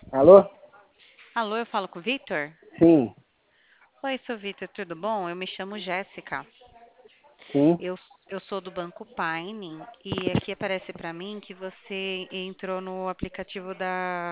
Alô? Alô, eu falo com o Vitor? Sim, Oi, seu Vitor, tudo bom? Eu me chamo Jéssica. sim. Eu sou do Banco Paine e aqui aparece para mim que você entrou no aplicativo